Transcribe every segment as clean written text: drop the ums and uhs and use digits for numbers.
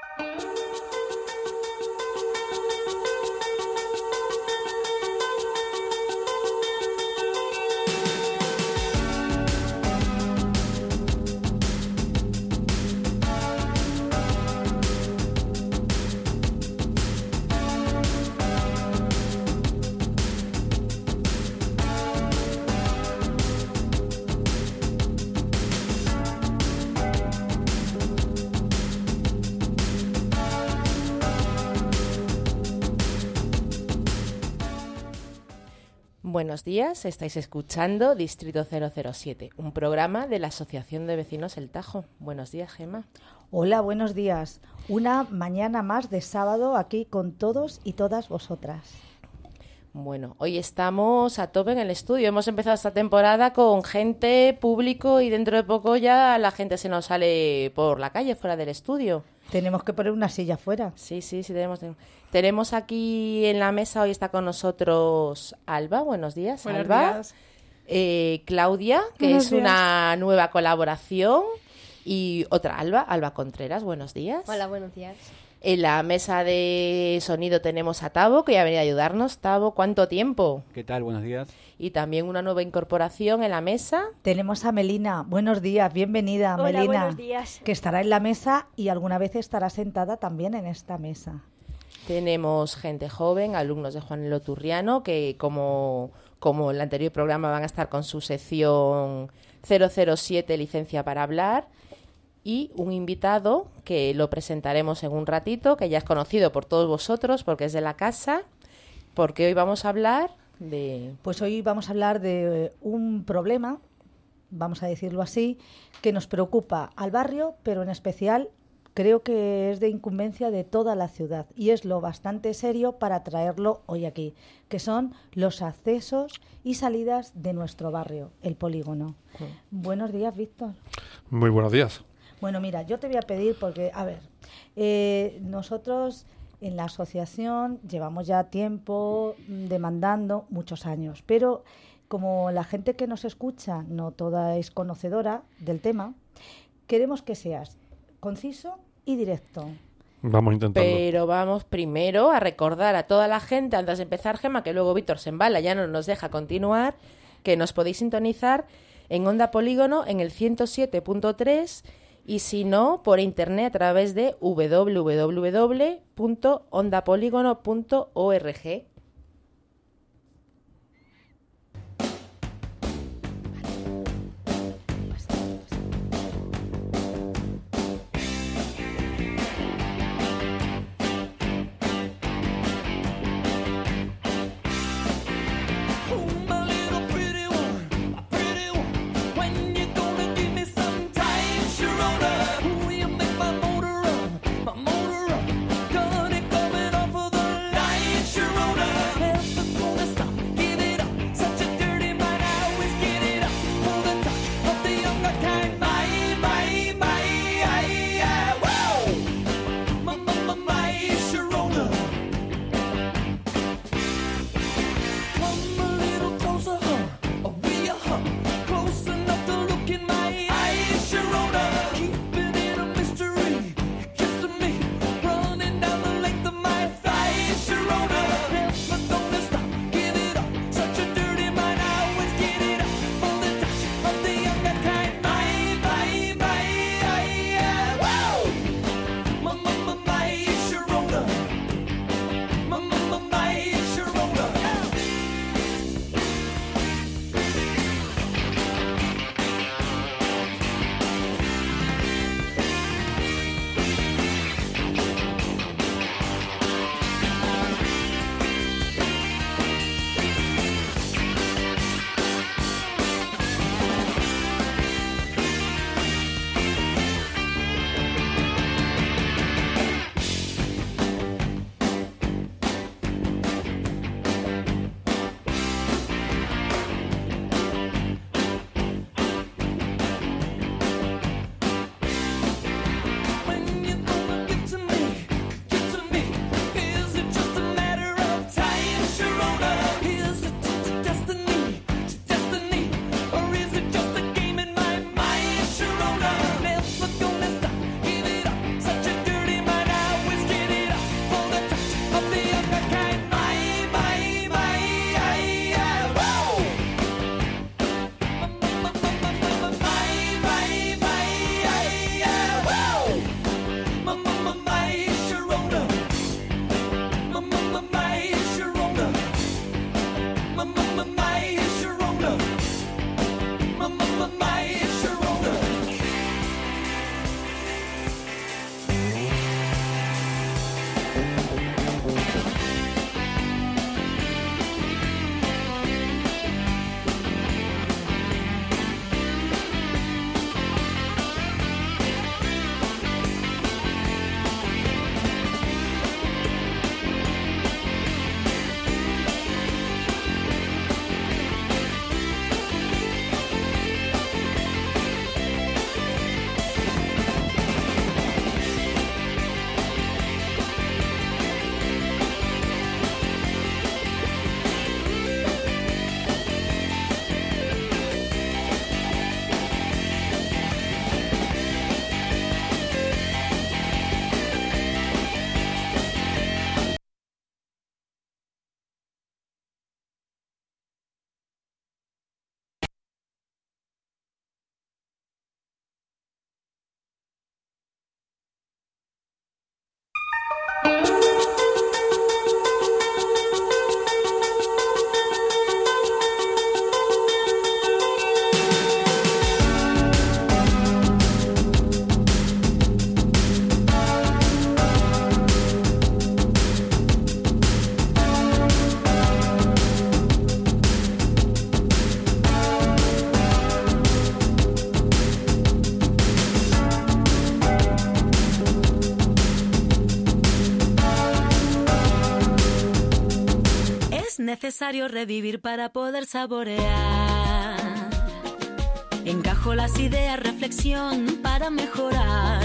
Buenos días, estáis escuchando Distrito 007, un programa de la Asociación de Vecinos El Tajo. Buenos días, Gemma. Hola, buenos días. Una mañana más de sábado aquí con todos y todas vosotras. Bueno, hoy estamos a tope en el estudio. Hemos empezado esta temporada con gente, público, y dentro de poco ya la gente se nos sale por la calle, fuera del estudio. Tenemos que poner una silla fuera. Sí, tenemos aquí en la mesa, hoy está con nosotros Alba. Buenos días, Buenos Alba. días. Claudia, que Buenos es días. una nueva colaboración. Y otra Alba Contreras. Buenos días. Hola, buenos días. En la mesa de sonido tenemos a Tavo, que ya ha venido a ayudarnos. Tavo, ¿cuánto tiempo? ¿Qué tal? Buenos días. Y también una nueva incorporación en la mesa. Tenemos a Melina. Buenos días, bienvenida, Hola, Melina. buenos días. Que estará en la mesa y alguna vez estará sentada también en esta mesa. Tenemos gente joven, alumnos de Juan Loturriano, que como en el anterior programa van a estar con su sección 007, licencia para hablar. Y un invitado que lo presentaremos en un ratito, que ya es conocido por todos vosotros porque es de la casa, porque hoy vamos a hablar de... Pues hoy vamos a hablar de un problema, vamos a decirlo así, que nos preocupa al barrio, pero en especial creo que es de incumbencia de toda la ciudad y es lo bastante serio para traerlo hoy aquí, que son los accesos y salidas de nuestro barrio, el polígono. Buenos días, Víctor. Muy buenos días. Bueno, mira, yo te voy a pedir porque, a ver, nosotros en la asociación llevamos ya tiempo demandando, muchos años, pero como la gente que nos escucha no toda es conocedora del tema, queremos que seas conciso y directo. Vamos a intentarlo. Pero vamos primero a recordar a toda la gente, antes de empezar, Gemma, que luego Víctor se embala, ya no nos deja continuar, que nos podéis sintonizar en Onda Polígono en el 107.3 y si no, por internet a través de www.ondapolígono.org. Motor run, gonna coming off of the line, Sharona. Necesario revivir para poder saborear. Encajo las ideas, reflexión para mejorar.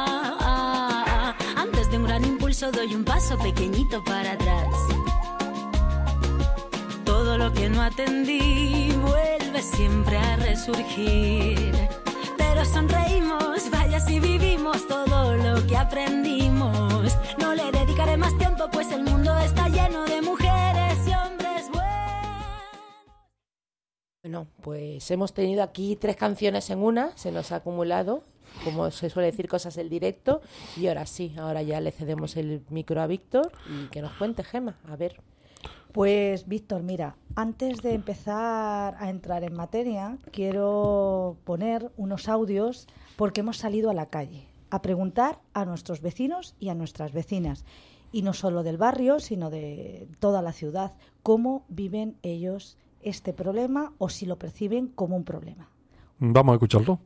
Antes de un gran impulso doy un paso pequeñito para atrás. Todo lo que no atendí vuelve siempre a resurgir. Pero sonreímos, vaya si vivimos todo lo que aprendimos. No le dedicaré más tiempo, pues el mundo está lleno de mujeres y hombres buenos. Bueno, pues hemos tenido aquí 3 canciones en una, se nos ha acumulado, como se suele decir, cosas del directo, y ahora sí, ahora ya le cedemos el micro a Víctor y que nos cuente, Gema, a ver. Pues Víctor, mira, antes de empezar a entrar en materia, quiero poner unos audios porque hemos salido a la calle a preguntar a nuestros vecinos y a nuestras vecinas, y no solo del barrio, sino de toda la ciudad, cómo viven ellos este problema o si lo perciben como un problema. Vamos a escucharlo.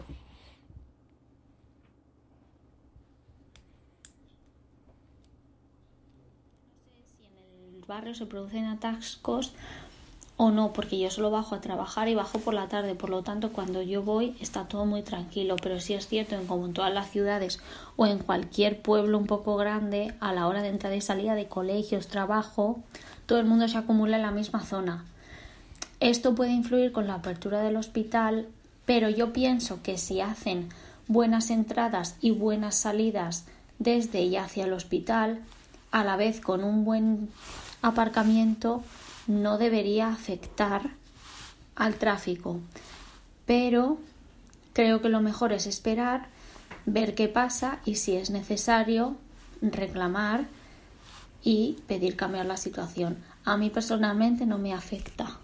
Barrio se producen atascos o no, porque yo solo bajo a trabajar y bajo por la tarde, por lo tanto cuando yo voy está todo muy tranquilo, pero sí es cierto en como en todas las ciudades o en cualquier pueblo un poco grande, a la hora de entrada y salida de colegios, trabajo, todo el mundo se acumula en la misma zona. Esto puede influir con la apertura del hospital, pero yo pienso que si hacen buenas entradas y buenas salidas desde y hacia el hospital, a la vez con un buen aparcamiento, no debería afectar al tráfico. Pero creo que lo mejor es esperar, ver qué pasa y si es necesario reclamar y pedir cambiar la situación. A mí personalmente no me afecta.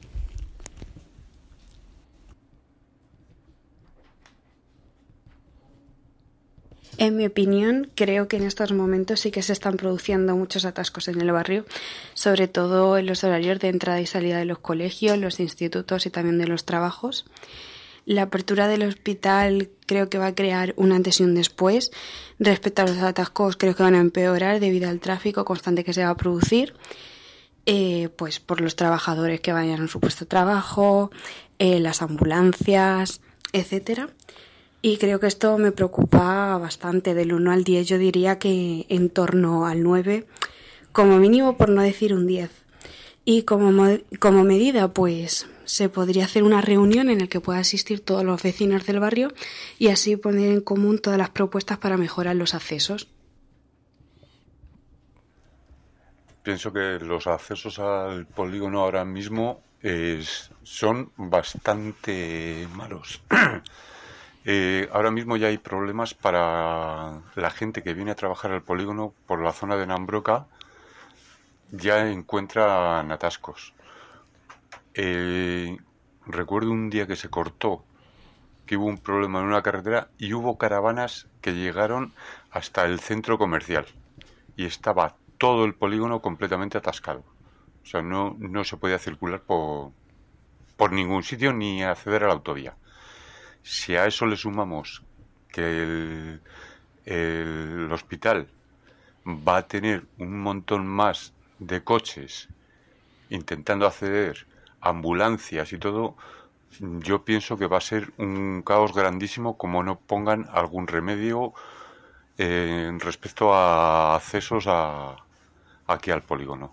En mi opinión, creo que en estos momentos sí que se están produciendo muchos atascos en el barrio, sobre todo en los horarios de entrada y salida de los colegios, los institutos y también de los trabajos. La apertura del hospital creo que va a crear un antes y un después. Respecto a los atascos, creo que van a empeorar debido al tráfico constante que se va a producir, pues por los trabajadores que vayan a su puesto de trabajo, las ambulancias, etcétera. Y creo que esto me preocupa bastante. Del 1 al 10 yo diría que en torno al 9, como mínimo, por no decir un 10. Y como medida, pues se podría hacer una reunión en la que pueda asistir todos los vecinos del barrio y así poner en común todas las propuestas para mejorar los accesos. Pienso que los accesos al polígono ahora mismo son bastante malos. Ahora mismo ya hay problemas para la gente que viene a trabajar al polígono por la zona de Nambroca, ya encuentran atascos. Recuerdo un día que se cortó, que hubo un problema en una carretera y hubo caravanas que llegaron hasta el centro comercial y estaba todo el polígono completamente atascado. O sea, no se podía circular por ningún sitio ni acceder a la autovía. Si a eso le sumamos que el hospital va a tener un montón más de coches intentando acceder, ambulancias y todo, yo pienso que va a ser un caos grandísimo como no pongan algún remedio respecto a accesos aquí al polígono.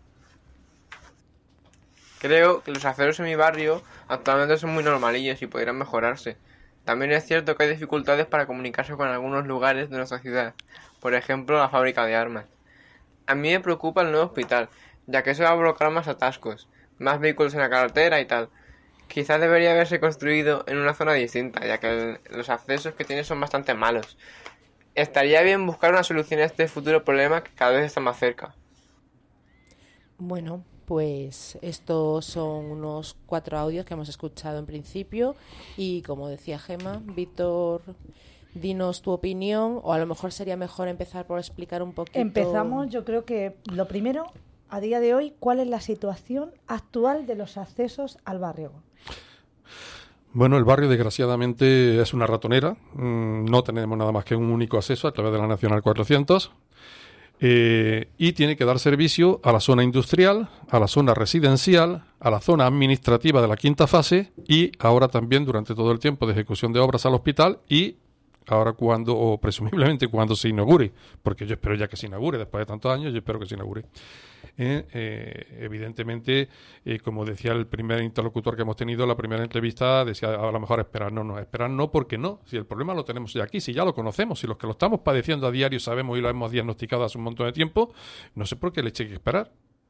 Creo que los accesos en mi barrio actualmente son muy normalillos y podrían mejorarse. También es cierto que hay dificultades para comunicarse con algunos lugares de nuestra ciudad, por ejemplo la fábrica de armas. A mí me preocupa el nuevo hospital, ya que eso va a provocar más atascos, más vehículos en la carretera y tal. Quizás debería haberse construido en una zona distinta, ya que los accesos que tiene son bastante malos. estaría bien buscar una solución a este futuro problema que cada vez está más cerca. Bueno, pues estos son unos 4 audios que hemos escuchado en principio y como decía Gemma, Víctor, dinos tu opinión, o a lo mejor sería mejor empezar por explicar un poquito. Empezamos, yo creo que lo primero, a día de hoy, ¿cuál es la situación actual de los accesos al barrio? Bueno, el barrio desgraciadamente es una ratonera. No tenemos nada más que un único acceso a través de la Nacional 400. Y tiene que dar servicio a la zona industrial, a la zona residencial, a la zona administrativa de la quinta fase y ahora también durante todo el tiempo de ejecución de obras al hospital y ahora cuando, o presumiblemente cuando se inaugure, porque yo espero ya que se inaugure, después de tantos años, yo espero que se inaugure. Evidentemente, como decía el primer interlocutor que hemos tenido, la primera entrevista decía a lo mejor esperar no, porque no, si el problema lo tenemos ya aquí, si ya lo conocemos, si los que lo estamos padeciendo a diario sabemos y lo hemos diagnosticado hace un montón de tiempo, no sé por qué le eche que esperar.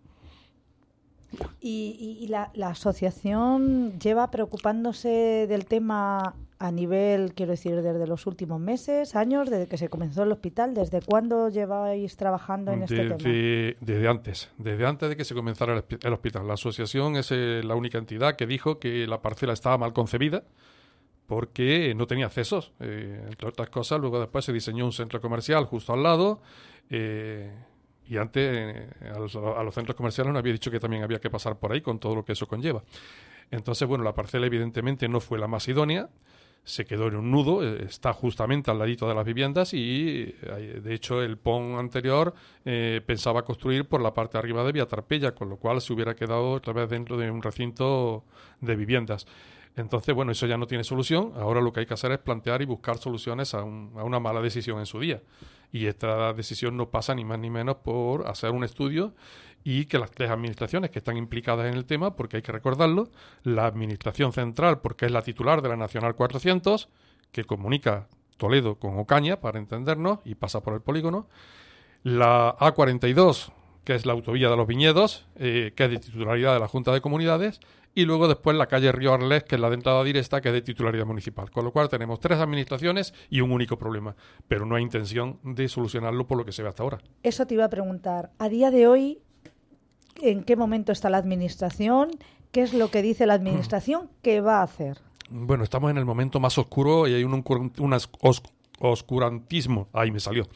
Y la asociación lleva preocupándose del tema a nivel, quiero decir, desde los últimos meses, años, desde que se comenzó el hospital. ¿Desde cuándo lleváis trabajando en este tema? Desde antes de que se comenzara el hospital. La asociación es la única entidad que dijo que la parcela estaba mal concebida porque no tenía accesos. Entre otras cosas, luego después se diseñó un centro comercial justo al lado. Y antes a los centros comerciales nos había dicho que también había que pasar por ahí con todo lo que eso conlleva. Entonces, bueno, la parcela evidentemente no fue la más idónea, se quedó en un nudo, está justamente al ladito de las viviendas y, de hecho, el PON anterior pensaba construir por la parte de arriba de Vía Tarpeya, con lo cual se hubiera quedado otra vez dentro de un recinto de viviendas. Entonces, bueno, eso ya no tiene solución. Ahora lo que hay que hacer es plantear y buscar soluciones a una mala decisión en su día. Y esta decisión no pasa ni más ni menos por hacer un estudio y que las 3 administraciones que están implicadas en el tema, porque hay que recordarlo, la Administración Central, porque es la titular de la Nacional 400, que comunica Toledo con Ocaña, para entendernos, y pasa por el polígono, la A42, que es la autovía de los Viñedos, que es de titularidad de la Junta de Comunidades, y luego después la calle Río Arlés, que es la de entrada directa, que es de titularidad municipal. Con lo cual tenemos 3 administraciones y un único problema, pero no hay intención de solucionarlo por lo que se ve hasta ahora. Eso te iba a preguntar. A día de hoy, ¿en qué momento está la administración? ¿Qué es lo que dice la administración que va a hacer? Bueno, estamos en el momento más oscuro y hay un oscurantismo. Ahí me salió.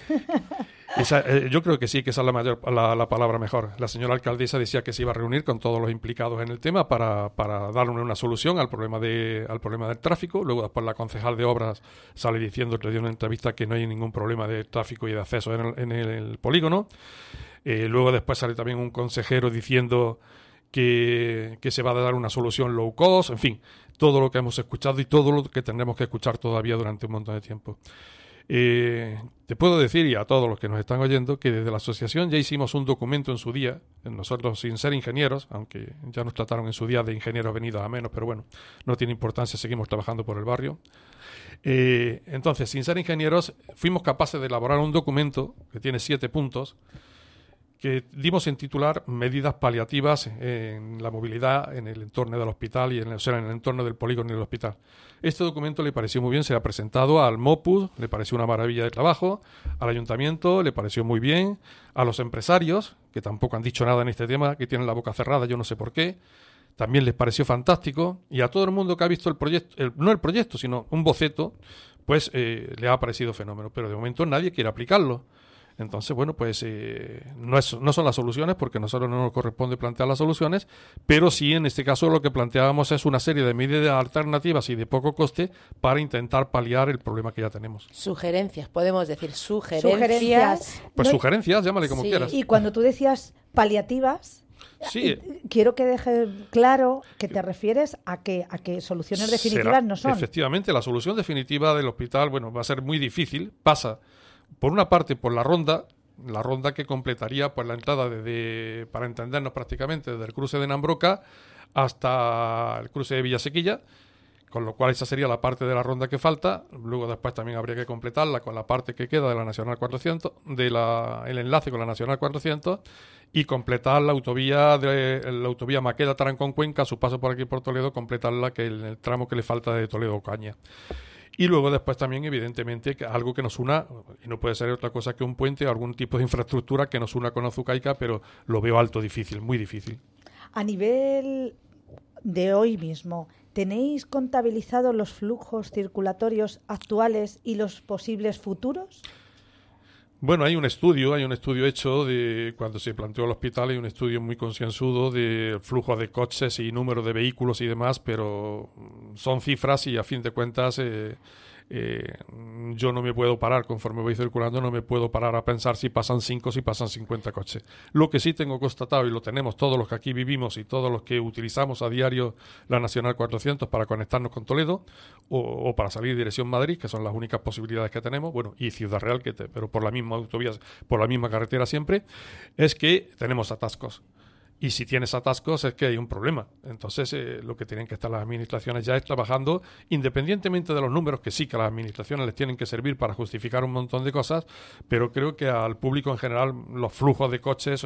Yo creo que sí, que esa es la palabra mejor. La señora alcaldesa decía que se iba a reunir con todos los implicados en el tema para darle una solución al problema del tráfico. Luego después la concejal de obras sale diciendo, le dio una entrevista, que no hay ningún problema de tráfico y de acceso en el polígono. Luego después sale también un consejero diciendo que se va a dar una solución low cost. En fin, todo lo que hemos escuchado y todo lo que tendremos que escuchar todavía durante un montón de tiempo. Te puedo decir, y a todos los que nos están oyendo, que desde la asociación ya hicimos un documento en su día, nosotros sin ser ingenieros, aunque ya nos trataron en su día de ingenieros venidos a menos, pero bueno, no tiene importancia, seguimos trabajando por el barrio. Entonces, sin ser ingenieros, fuimos capaces de elaborar un documento que tiene 7 puntos, que dimos en titular medidas paliativas en la movilidad en el entorno del hospital y en el entorno del polígono del hospital. Este documento le pareció muy bien, se ha presentado al MOPUS, le pareció una maravilla de trabajo, al ayuntamiento le pareció muy bien, a los empresarios, que tampoco han dicho nada en este tema, que tienen la boca cerrada, yo no sé por qué, también les pareció fantástico, y a todo el mundo que ha visto el proyecto, no el proyecto, sino un boceto, pues le ha parecido fenómeno, pero de momento nadie quiere aplicarlo. Entonces, bueno, pues no son las soluciones, porque a nosotros no nos corresponde plantear las soluciones, pero sí, en este caso, lo que planteábamos es una serie de medidas alternativas y de poco coste para intentar paliar el problema que ya tenemos. Sugerencias, podemos decir sugerencias. Pues no, sugerencias, llámale como quieras. Y cuando tú decías paliativas, sí, quiero que dejes claro que te refieres a que soluciones definitivas no son. Efectivamente, la solución definitiva del hospital, bueno, va a ser muy difícil. Pasa, por una parte, por la ronda que completaría pues la entrada para entendernos prácticamente, desde el cruce de Nambroca hasta el cruce de Villasequilla, con lo cual esa sería la parte de la ronda que falta. Luego después también habría que completarla con la parte que queda de la Nacional 400, el enlace con la Nacional 400, y completar la autovía Maqueda-Tarancón-Cuenca, a su paso por aquí por Toledo, completarla, que el tramo que le falta de Toledo-Ocaña. Y luego después también, evidentemente, que algo que nos una, y no puede ser otra cosa que un puente o algún tipo de infraestructura que nos una con Azucaica, pero lo veo alto difícil, muy difícil. A nivel de hoy mismo, ¿tenéis contabilizados los flujos circulatorios actuales y los posibles futuros? Bueno, hay un estudio hecho de cuando se planteó el hospital, hay un estudio muy concienzudo de flujo de coches y número de vehículos y demás, pero son cifras y a fin de cuentas yo no me puedo parar, conforme voy circulando, no me puedo parar a pensar si pasan 5 o si pasan 50 coches. Lo que sí tengo constatado, y lo tenemos todos los que aquí vivimos y todos los que utilizamos a diario la Nacional 400 para conectarnos con Toledo o para salir dirección Madrid, que son las únicas posibilidades que tenemos, bueno, y Ciudad Real, pero por la misma autovía, por la misma carretera siempre, es que tenemos atascos. Y si tienes atascos es que hay un problema. Entonces, lo que tienen que estar las administraciones ya es trabajando, independientemente de los números, que sí que a las administraciones les tienen que servir para justificar un montón de cosas, pero creo que al público en general los flujos de coches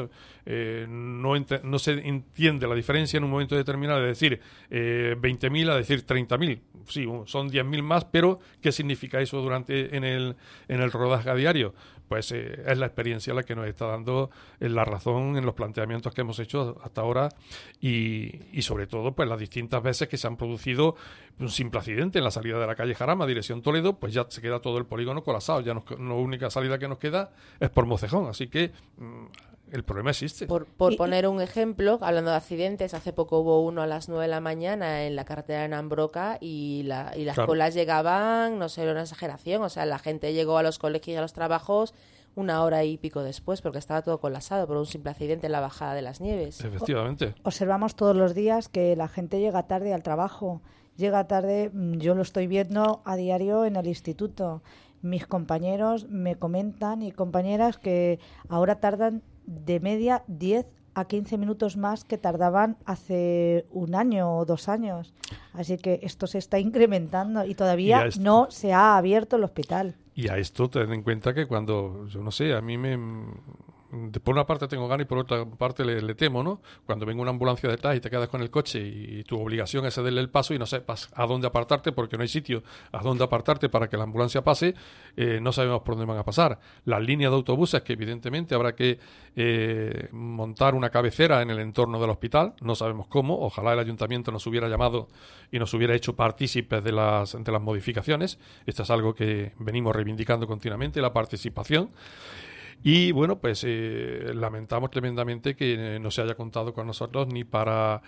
no se entiende la diferencia en un momento determinado de decir 20.000 a decir 30.000. Sí, son 10.000 más, pero ¿qué significa eso en el rodaje a diario? Pues es la experiencia la que nos está dando la razón en los planteamientos que hemos hecho hasta ahora y sobre todo pues las distintas veces que se han producido un simple accidente en la salida de la calle Jarama, dirección Toledo, pues ya se queda todo el polígono colapsado. Ya la única salida que nos queda es por Mocejón, así que el problema existe. Por poner un ejemplo, hablando de accidentes, hace poco hubo uno a las 9 de la mañana en la carretera de Nambroca y las Claro. colas llegaban, no sé, era una exageración, o sea, la gente llegó a los colegios y a los trabajos 1 hora y pico después porque estaba todo colapsado por un simple accidente en la bajada de las nieves. Efectivamente. Observamos todos los días que la gente llega tarde al trabajo, llega tarde, yo lo estoy viendo a diario en el instituto. Mis compañeros me comentan y compañeras que ahora tardan de media 10 a 15 minutos más que tardaban hace 1 año o 2 años. Así que esto se está incrementando y todavía no se ha abierto el hospital. Y a esto ten en cuenta que cuando, yo no sé, a mí por una parte tengo ganas y por otra parte le temo, ¿no? Cuando venga una ambulancia detrás y te quedas con el coche y tu obligación es cederle el paso y no sepas a dónde apartarte porque no hay sitio a dónde apartarte para que la ambulancia pase, no sabemos por dónde van a pasar. Las líneas de autobuses, que evidentemente habrá que montar una cabecera en el entorno del hospital, no sabemos cómo, ojalá el ayuntamiento nos hubiera llamado y nos hubiera hecho partícipes de las modificaciones. Esto es algo que venimos reivindicando continuamente, la participación. Y bueno, pues lamentamos tremendamente que no se haya contado con nosotros ni para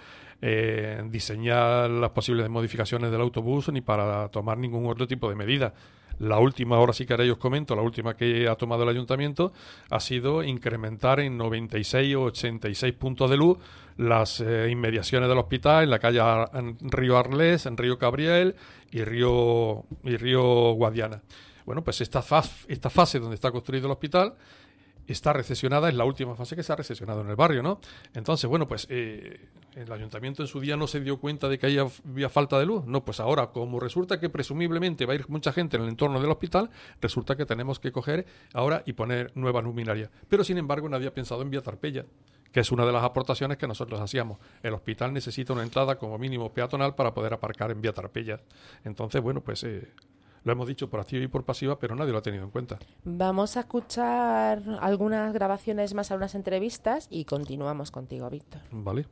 diseñar las posibles modificaciones del autobús ni para tomar ningún otro tipo de medida. La última, ahora sí que ahora os comento, la última que ha tomado el ayuntamiento ha sido incrementar en 96 o 86 puntos de luz las inmediaciones del hospital en la calle Río Arlés, en Río Cabriel y Río Guadiana. Bueno, pues esta fase donde está construido el hospital está recesionada, es la última fase que se ha recesionado en el barrio, ¿no? Entonces, bueno, pues el ayuntamiento en su día no se dio cuenta de que había falta de luz. No, pues ahora, como resulta que presumiblemente va a ir mucha gente en el entorno del hospital, resulta que tenemos que coger ahora y poner nuevas luminarias. Pero, sin embargo, nadie ha pensado en Vía Tarpeya, que es una de las aportaciones que nosotros hacíamos. El hospital necesita una entrada como mínimo peatonal para poder aparcar en Vía Tarpeya. Entonces, bueno, pues lo hemos dicho por activa y por pasiva, pero nadie lo ha tenido en cuenta. Vamos a escuchar algunas grabaciones más, algunas entrevistas y continuamos contigo, Víctor. Vale.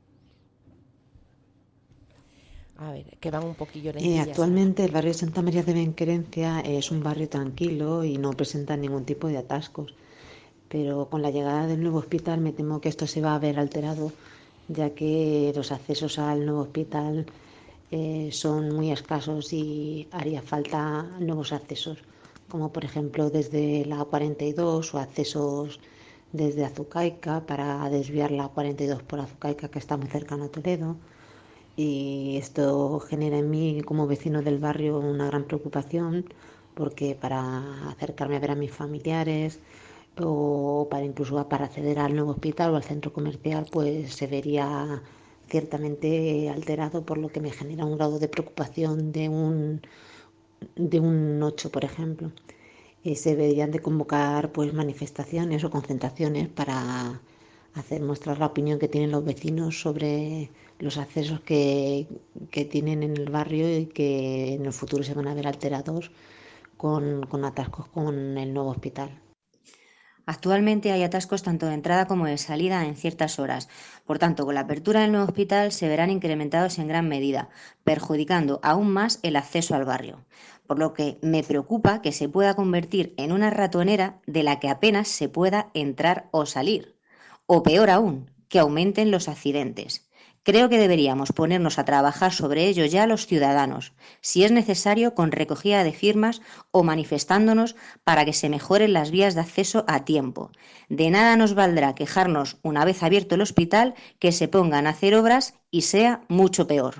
A ver, que van un poquillo lentillas. Actualmente el barrio de Santa María de Benquerencia es un barrio tranquilo y no presenta ningún tipo de atascos. Pero con la llegada del nuevo hospital me temo que esto se va a ver alterado, ya que los accesos al nuevo hospital son muy escasos y haría falta nuevos accesos, como por ejemplo desde la A42 o accesos desde Azucaica para desviar la A42 por Azucaica, que está muy cercano a Toledo. Y esto genera en mí, como vecino del barrio, una gran preocupación, porque para acercarme a ver a mis familiares o incluso para acceder al nuevo hospital o al centro comercial, pues se vería ciertamente alterado, por lo que me genera un grado de preocupación de un 8, por ejemplo. Se deberían de convocar pues manifestaciones o concentraciones para mostrar la opinión que tienen los vecinos sobre los accesos que tienen en el barrio y que en el futuro se van a ver alterados con atascos con el nuevo hospital. Actualmente hay atascos tanto de entrada como de salida en ciertas horas. Por tanto, con la apertura del nuevo hospital se verán incrementados en gran medida, perjudicando aún más el acceso al barrio. Por lo que me preocupa que se pueda convertir en una ratonera de la que apenas se pueda entrar o salir. O peor aún, que aumenten los accidentes. Creo que deberíamos ponernos a trabajar sobre ello ya los ciudadanos, si es necesario con recogida de firmas o manifestándonos para que se mejoren las vías de acceso a tiempo. De nada nos valdrá quejarnos una vez abierto el hospital que se pongan a hacer obras y sea mucho peor.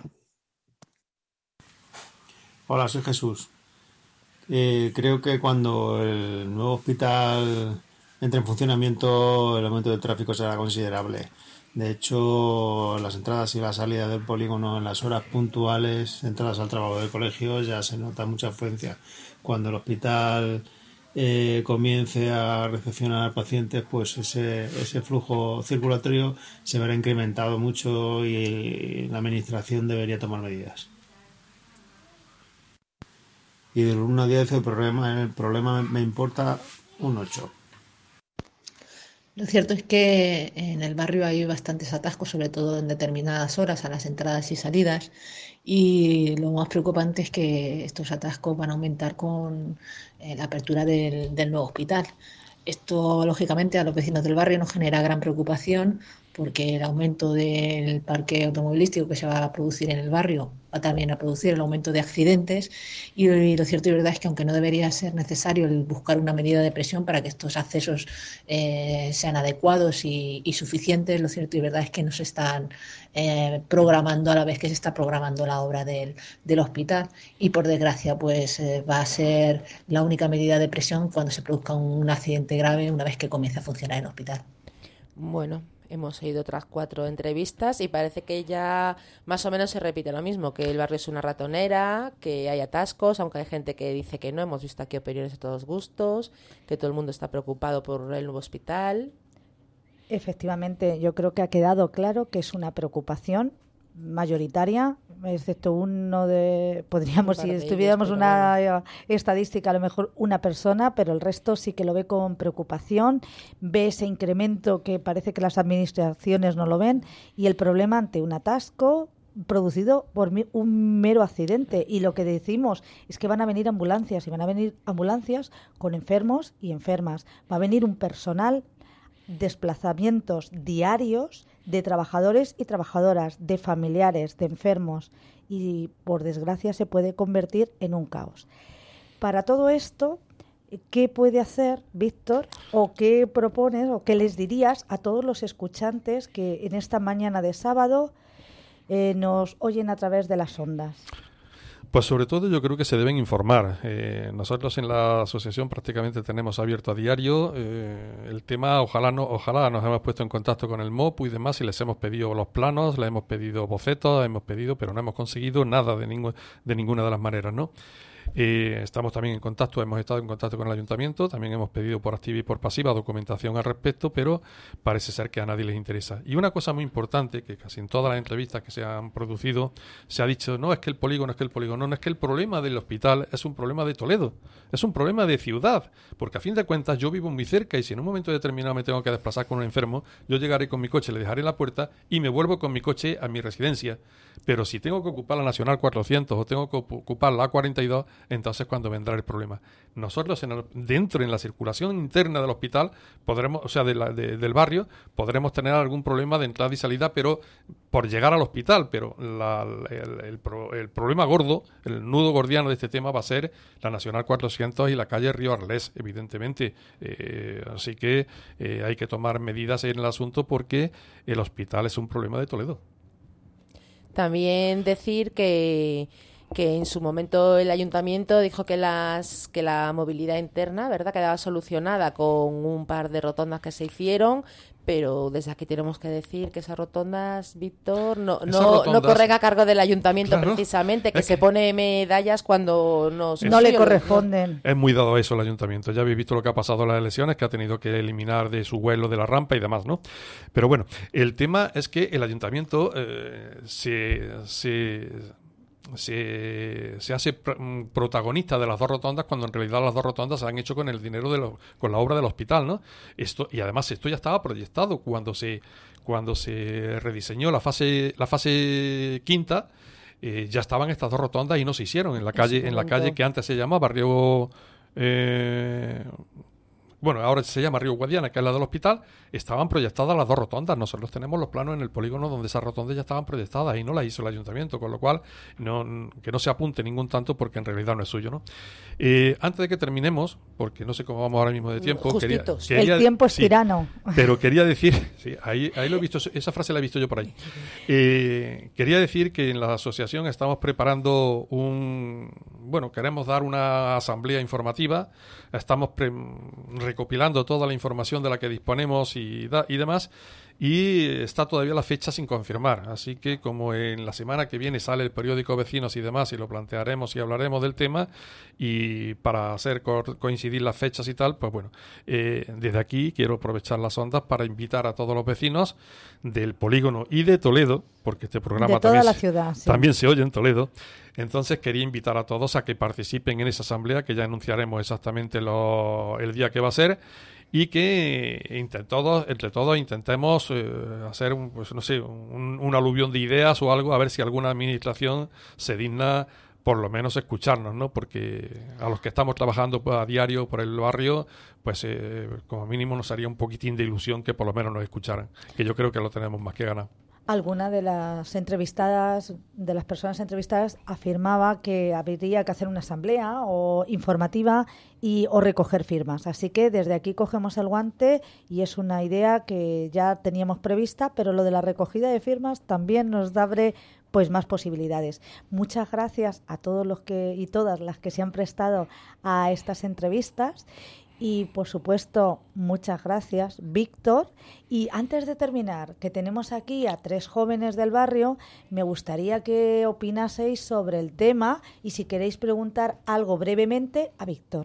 Hola, soy Jesús. Creo que cuando el nuevo hospital entre en funcionamiento el aumento del tráfico será considerable. De hecho, las entradas y las salidas del polígono en las horas puntuales, entradas al trabajo del colegio, ya se nota mucha afluencia. Cuando el hospital comience a recepcionar pacientes, pues ese flujo circulatorio se verá incrementado mucho y la administración debería tomar medidas. Y del 1 a 10 el problema me importa un 8. Lo cierto es que en el barrio hay bastantes atascos, sobre todo en determinadas horas, a las entradas y salidas, y lo más preocupante es que estos atascos van a aumentar con la apertura del nuevo hospital. Esto, lógicamente, a los vecinos del barrio nos genera gran preocupación porque el aumento del parque automovilístico que se va a producir en el barrio va también a producir el aumento de accidentes y lo cierto y verdad es que aunque no debería ser necesario el buscar una medida de presión para que estos accesos sean adecuados y suficientes, lo cierto y verdad es que no se están programando a la vez que se está programando la obra del hospital y por desgracia pues va a ser la única medida de presión cuando se produzca un accidente grave una vez que comience a funcionar el hospital. Bueno, hemos oído otras 4 entrevistas y parece que ya más o menos se repite lo mismo, que el barrio es una ratonera, que hay atascos, aunque hay gente que dice que no. Hemos visto aquí opiniones de todos gustos, que todo el mundo está preocupado por el nuevo hospital. Efectivamente, yo creo que ha quedado claro que es una preocupación mayoritaria, excepto uno de, podríamos, si estuviéramos una estadística, a lo mejor una persona, pero el resto sí que lo ve con preocupación, ve ese incremento que parece que las administraciones no lo ven y el problema ante un atasco producido por un mero accidente. Y lo que decimos es que van a venir ambulancias y van a venir ambulancias con enfermos y enfermas. Va a venir un personal, desplazamientos diarios de trabajadores y trabajadoras, de familiares, de enfermos y por desgracia se puede convertir en un caos. Para todo esto, ¿qué puede hacer Víctor o qué propones o qué les dirías a todos los escuchantes que en esta mañana de sábado nos oyen a través de las ondas? Pues sobre todo yo creo que se deben informar. Nosotros en la asociación prácticamente tenemos abierto a diario el tema. Ojalá nos hemos puesto en contacto con el MOP y demás y les hemos pedido los planos, les hemos pedido bocetos, pero no hemos conseguido nada de ninguna de las maneras, ¿no? Estamos también en contacto, hemos estado en contacto con el ayuntamiento, también hemos pedido por activa y por pasiva documentación al respecto, pero parece ser que a nadie les interesa. Y una cosa muy importante, que casi en todas las entrevistas que se han producido se ha dicho, no es que el polígono, no es que el problema del hospital es un problema de Toledo, es un problema de ciudad, porque a fin de cuentas yo vivo muy cerca y si en un momento determinado me tengo que desplazar con un enfermo, yo llegaré con mi coche, le dejaré la puerta y me vuelvo con mi coche a mi residencia. Pero si tengo que ocupar la Nacional 400 o tengo que ocupar la A42, entonces cuando vendrá el problema. Nosotros dentro en la circulación interna del hospital podremos, o sea, del barrio, podremos tener algún problema de entrada y salida, pero por llegar al hospital, pero el problema gordo, el nudo gordiano de este tema va a ser la Nacional 400 y la calle Río Arlés, evidentemente. Así que hay que tomar medidas en el asunto porque el hospital es un problema de Toledo. También decir que que en su momento el ayuntamiento dijo que la movilidad interna, ¿verdad?, quedaba solucionada con un par de rotondas que se hicieron, pero desde aquí tenemos que decir que esas rotondas, Víctor, no corren a cargo del ayuntamiento, claro, precisamente, que se pone medallas cuando no le corresponden. Es muy dado a eso el ayuntamiento. Ya habéis visto lo que ha pasado en las elecciones, que ha tenido que eliminar de su vuelo de la rampa y demás, ¿no? Pero bueno, el tema es que el ayuntamiento se hace protagonista de las dos rotondas, cuando en realidad las dos rotondas se han hecho con el dinero con la obra del hospital, ¿no? Y además esto ya estaba proyectado cuando se rediseñó la fase quinta. Ya estaban estas dos rotondas y no se hicieron en la calle que antes se llamaba Río ahora se llama Río Guadiana, que es la del hospital. Estaban proyectadas las dos rotondas. Nosotros tenemos los planos en el polígono donde esas rotondas ya estaban proyectadas y no las hizo el ayuntamiento, con lo cual que no se apunte ningún tanto, porque en realidad no es suyo, ¿no? Antes de que terminemos, porque no sé cómo vamos ahora mismo de tiempo, el tiempo es tirano. Pero quería decir, sí, ahí lo he visto, esa frase la he visto yo por ahí. Quería decir que en la asociación estamos preparando queremos dar una asamblea informativa. Estamos recopilando toda la información de la que disponemos y demás, y está todavía la fecha sin confirmar. Así que, como en la semana que viene sale el periódico Vecinos y demás, y lo plantearemos y hablaremos del tema, y para hacer coincidir las fechas y tal, pues bueno, desde aquí quiero aprovechar las ondas para invitar a todos los vecinos del polígono y de Toledo, porque este programa también se oye en Toledo. Entonces quería invitar a todos a que participen en esa asamblea, que ya anunciaremos exactamente el día que va a ser, y que entre todos intentemos hacer un aluvión de ideas o algo, a ver si alguna administración se digna por lo menos escucharnos, ¿no? Porque a los que estamos trabajando a diario por el barrio, pues como mínimo nos haría un poquitín de ilusión que por lo menos nos escucharan, que yo creo que lo tenemos más que ganar. Alguna de las personas entrevistadas afirmaba que habría que hacer una asamblea o informativa o recoger firmas. Así que desde aquí cogemos el guante, y es una idea que ya teníamos prevista, pero lo de la recogida de firmas también nos abre pues más posibilidades. Muchas gracias a todos los y todas las que se han prestado a estas entrevistas. Y, por supuesto, muchas gracias, Víctor. Y antes de terminar, que tenemos aquí a 3 jóvenes del barrio, me gustaría que opinaseis sobre el tema y si queréis preguntar algo brevemente a Víctor.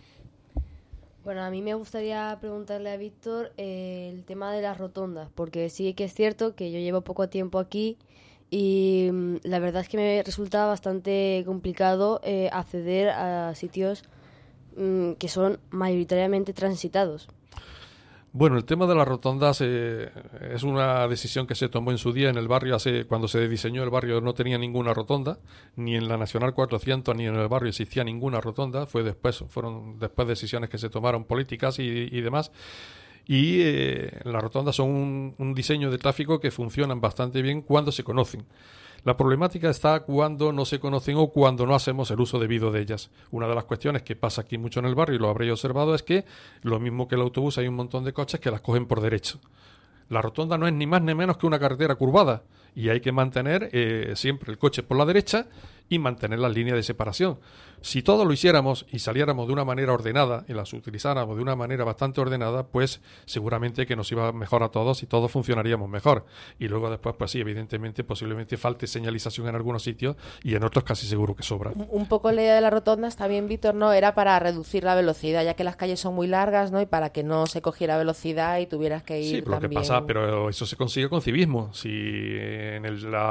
Bueno, a mí me gustaría preguntarle a Víctor el tema de las rotondas, porque sí que es cierto que yo llevo poco tiempo aquí y la verdad es que me resulta bastante complicado acceder a sitios que son mayoritariamente transitados. Bueno, el tema de las rotondas es una decisión que se tomó en su día en el barrio. Cuando se diseñó el barrio no tenía ninguna rotonda, ni en la Nacional 400 ni en el barrio existía ninguna rotonda. Fueron después decisiones que se tomaron políticas y demás. Y las rotondas son un diseño de tráfico que funcionan bastante bien cuando se conocen. La problemática está cuando no se conocen o cuando no hacemos el uso debido de ellas. Una de las cuestiones que pasa aquí mucho en el barrio, y lo habréis observado, es que lo mismo que el autobús, hay un montón de coches que las cogen por derecho. La rotonda no es ni más ni menos que una carretera curvada, y hay que mantener siempre el coche por la derecha y mantener las líneas de separación. Si todos lo hiciéramos y saliéramos de una manera ordenada y las utilizáramos de una manera bastante ordenada, pues seguramente que nos iba mejor a todos y todos funcionaríamos mejor. Y luego después, pues sí, evidentemente, posiblemente falte señalización en algunos sitios y en otros casi seguro que sobra. Un poco la idea de las rotondas también, Víctor, ¿no? Era para reducir la velocidad, ya que las calles son muy largas, ¿no? Y para que no se cogiera velocidad y tuvieras que ir pero eso se consigue con civismo. Si en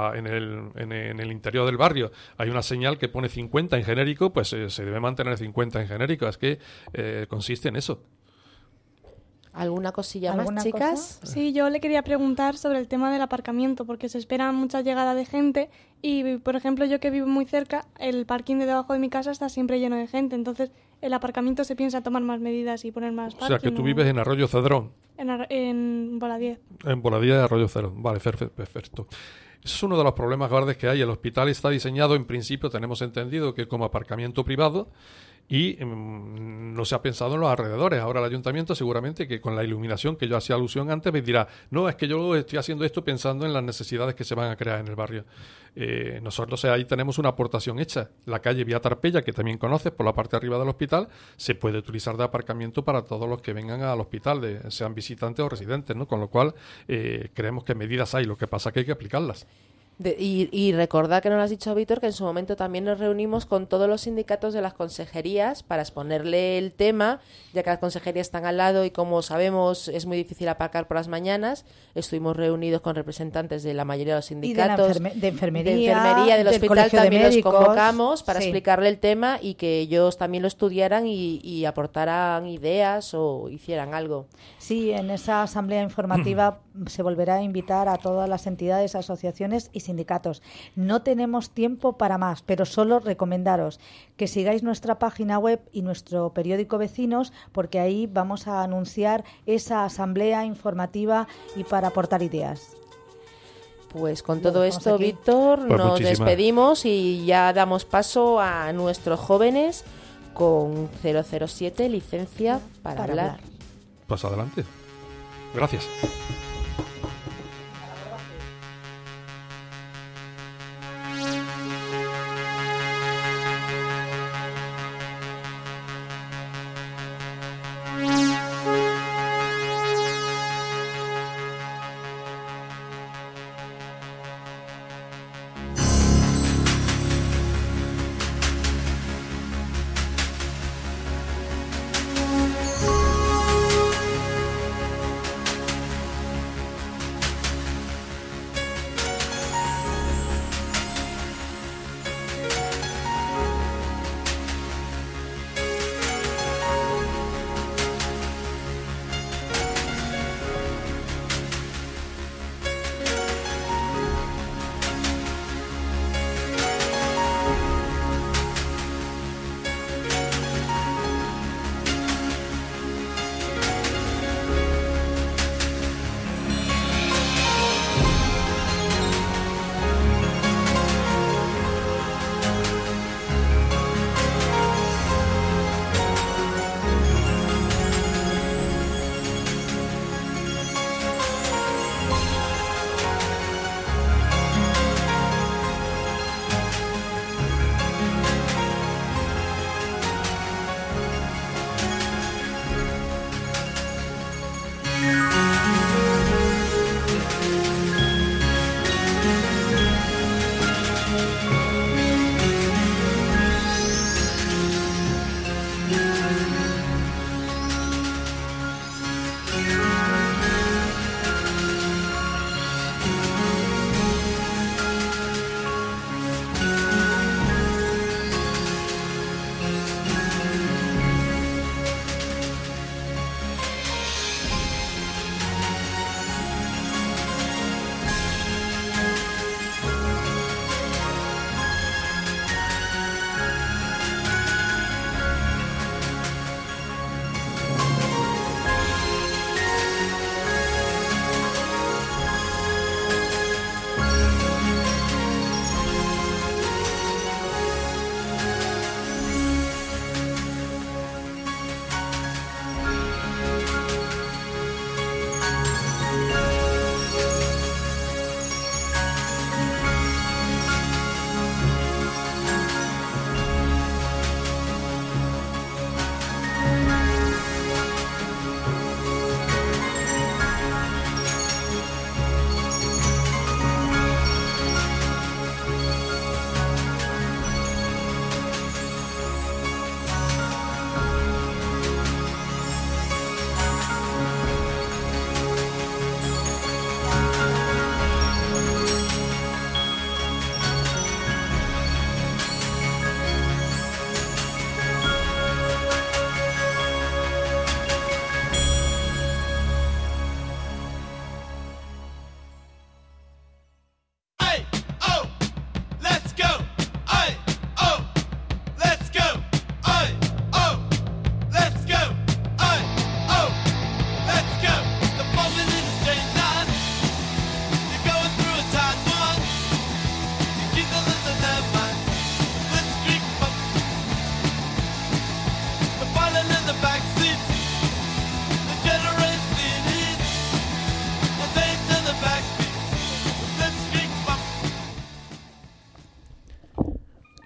el interior del barrio hay una señal que pone 50 en genérico, pues se debe mantener 50 en genérico. Es que consiste en eso. ¿Alguna cosilla más, chicas? Sí, yo le quería preguntar sobre el tema del aparcamiento, porque se espera mucha llegada de gente y, por ejemplo, yo que vivo muy cerca, el parking de debajo de mi casa está siempre lleno de gente. Entonces, el aparcamiento se piensa tomar más medidas y poner más parking. O sea, que tú vives en Arroyo Cedrón. En Boladiez. En Boladiez de Arroyo Cedrón. Vale, perfecto. Ese es uno de los problemas grandes que hay. El hospital está diseñado, en principio, tenemos entendido que como aparcamiento privado, y no se ha pensado en los alrededores. Ahora el ayuntamiento seguramente que con la iluminación que yo hacía alusión antes me dirá, no, es que yo estoy haciendo esto pensando en las necesidades que se van a crear en el barrio. Nosotros ahí tenemos una aportación hecha. La calle Vía Tarpeya, que también conoces, por la parte de arriba del hospital, se puede utilizar de aparcamiento para todos los que vengan al hospital, sean visitantes o residentes, ¿no? Con lo cual creemos que medidas hay, lo que pasa es que hay que aplicarlas. Y recordad que nos lo has dicho, Víctor, que en su momento también nos reunimos con todos los sindicatos de las consejerías para exponerle el tema, ya que las consejerías están al lado y, como sabemos, es muy difícil aparcar por las mañanas. Estuvimos reunidos con representantes de la mayoría de los sindicatos, de enfermería, del hospital, colegio también de los médicos, convocamos para sí, explicarle el tema y que ellos también lo estudiaran y aportaran ideas o hicieran algo. Sí, en esa asamblea informativa se volverá a invitar a todas las entidades, asociaciones y sindicatos. No tenemos tiempo para más, pero solo recomendaros que sigáis nuestra página web y nuestro periódico Vecinos, porque ahí vamos a anunciar esa asamblea informativa y para aportar ideas. Pues con todo esto, Víctor, pues nos despedimos y ya damos paso a nuestros jóvenes con 007, licencia para hablar. Pues adelante. Gracias.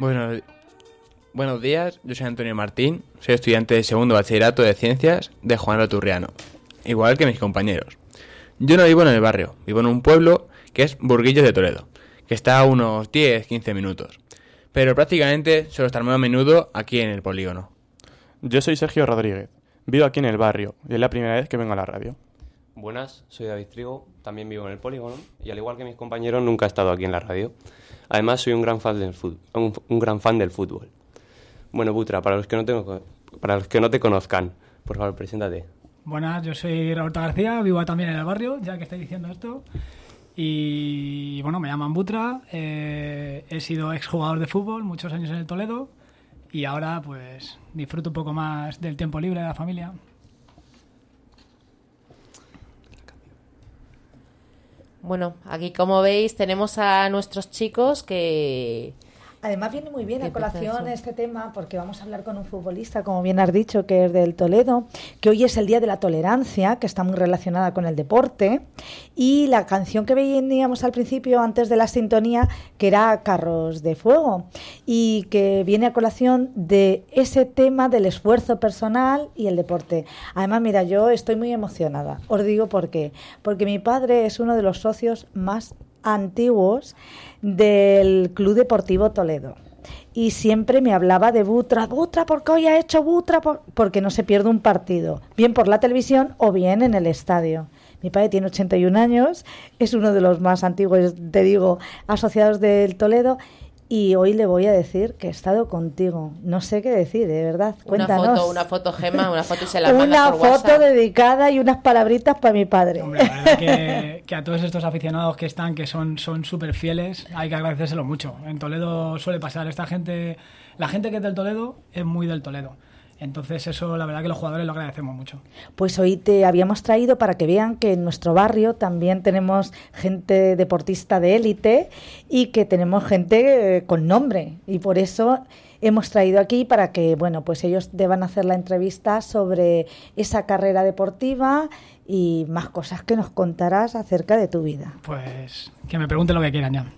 Buenos días, yo soy Antonio Martín, soy estudiante de segundo bachillerato de Ciencias de Juan Loturriano, igual que mis compañeros. Yo no vivo en el barrio, vivo en un pueblo que es Burguillos de Toledo, que está a unos 10-15 minutos, pero prácticamente suelo estar muy a menudo aquí en el polígono. Yo soy Sergio Rodríguez, vivo aquí en el barrio y es la primera vez que vengo a la radio. Buenas, soy David Trigo, también vivo en el polígono y al igual que mis compañeros nunca he estado aquí en la radio. Además soy un gran fan del fútbol. Bueno, Butra, para los que no te conozcan, por favor, preséntate. Buenas, yo soy Roberto García, vivo también en el barrio, ya que estáis diciendo esto. Y bueno, me llaman Butra, he sido exjugador de fútbol, muchos años en el Toledo, y ahora pues disfruto un poco más del tiempo libre de la familia. Bueno, aquí como veis tenemos a nuestros chicos que... Además viene muy bien a colación este tema porque vamos a hablar con un futbolista, como bien has dicho, que es del Toledo, que hoy es el Día de la Tolerancia, que está muy relacionada con el deporte, y la canción que veíamos al principio, antes de la sintonía, que era Carros de Fuego, y que viene a colación de ese tema del esfuerzo personal y el deporte. Además, mira, yo estoy muy emocionada. Os digo por qué. Porque mi padre es uno de los socios más antiguos del Club Deportivo Toledo y siempre me hablaba de Butra, ¿por qué hoy ha hecho Butra? Porque no se pierde un partido, bien por la televisión o bien en el estadio. Mi padre tiene 81 años, es uno de los más antiguos, te digo, asociados del Toledo, y hoy le voy a decir que he estado contigo. No sé qué decir, de verdad. Cuéntanos. Una foto, Gemma, una foto y se la mandas por WhatsApp. Una foto dedicada y unas palabritas para mi padre. Hombre, la verdad que a todos estos aficionados que están, que son súper fieles, hay que agradecérselo mucho. En Toledo suele pasar. La gente que es del Toledo es muy del Toledo. Entonces eso, la verdad que los jugadores lo agradecemos mucho. Pues hoy te habíamos traído para que vean que en nuestro barrio también tenemos gente deportista de élite y que tenemos gente con nombre. Y por eso hemos traído aquí para que, bueno, pues ellos deban hacer la entrevista sobre esa carrera deportiva y más cosas que nos contarás acerca de tu vida. Pues que me pregunten lo que quieran ya.